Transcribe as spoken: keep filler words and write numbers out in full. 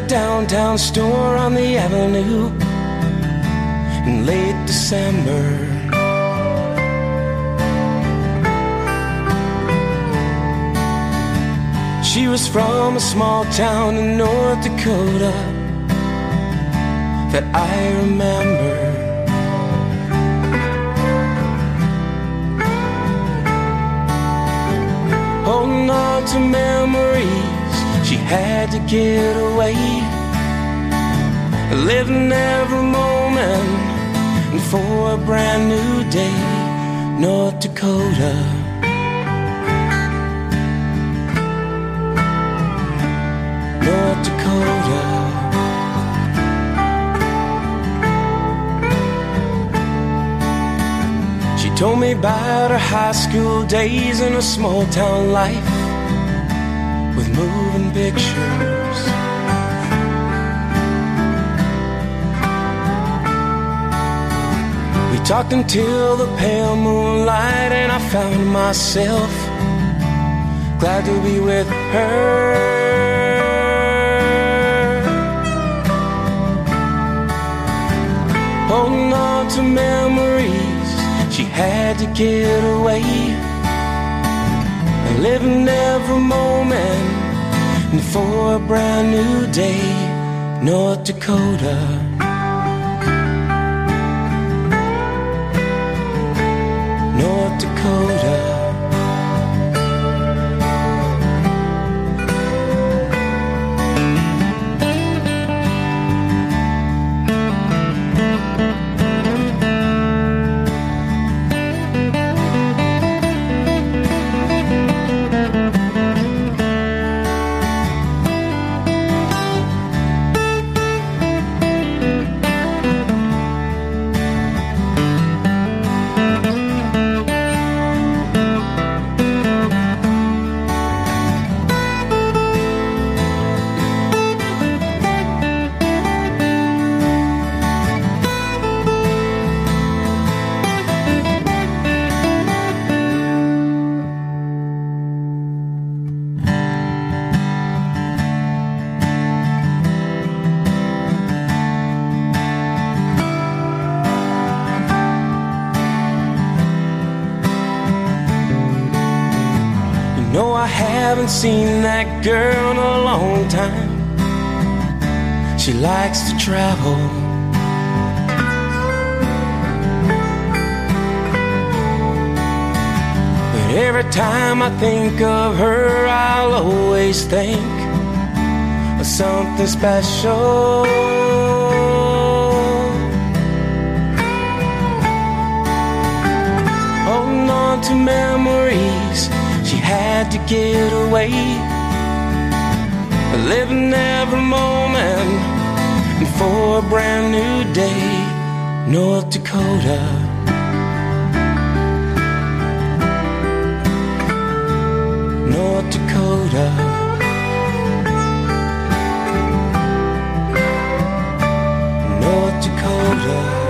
downtown store on the avenue in late December. She was from a small town in North Dakota that I remember. Holding on to memories, she had to get away, living every moment for a brand new day. North Dakota, North Dakota. She told me about her high school days and her small town life with moving pictures. We talked until the pale moonlight, and I found myself glad to be with her. Holding on to memories, she had to get away, living every moment and for a brand new day. North Dakota, North Dakota. No, I haven't seen that girl in a long time. She likes to travel, but every time I think of her, I'll always think of something special. Holding on to memories, she had to get away, living every moment and for a brand new day. North Dakota, North Dakota, North Dakota.